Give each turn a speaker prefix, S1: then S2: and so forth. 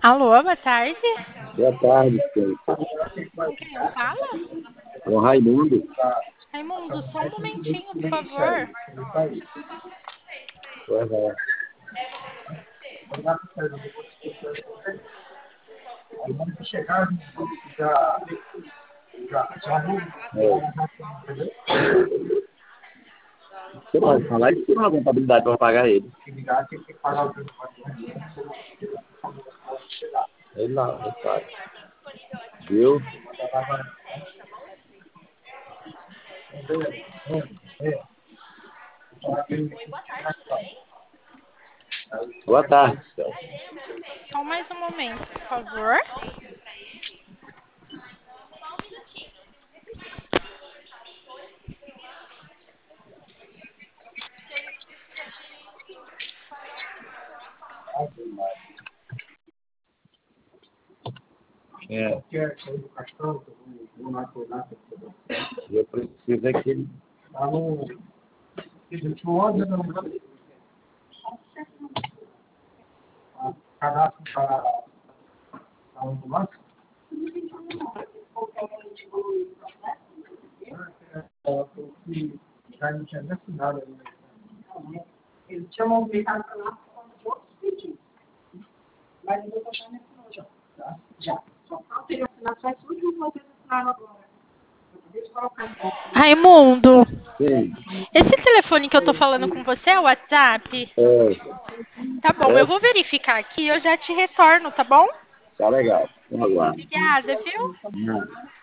S1: Alô, boa tarde.
S2: Boa tarde, senhor.
S1: Com quem eu falo?
S2: O Raimundo.
S1: Raimundo, só um momentinho, por favor.
S2: Pois é. Você pode falar isso com a contabilidade para pagar ele. Ele não sabe. Viu? Boa tarde, senhor.
S1: Só mais um momento, por favor.
S2: É. Eu preciso é que ele...
S3: Eles tinham movimentado para lá por conta de outros pedidos. Mas eu vou botar nesse projeto. Já. Só falta ele assinar só as últimas que vocês assinaram agora. Deixa eu colocar então.
S1: Raimundo,
S2: Sim.
S1: esse telefone que eu tô falando com você é o WhatsApp? Tá bom, eu vou verificar aqui e eu já te retorno, tá bom?
S2: Tá legal. Vamos lá.
S1: Obrigada, viu?
S2: Não.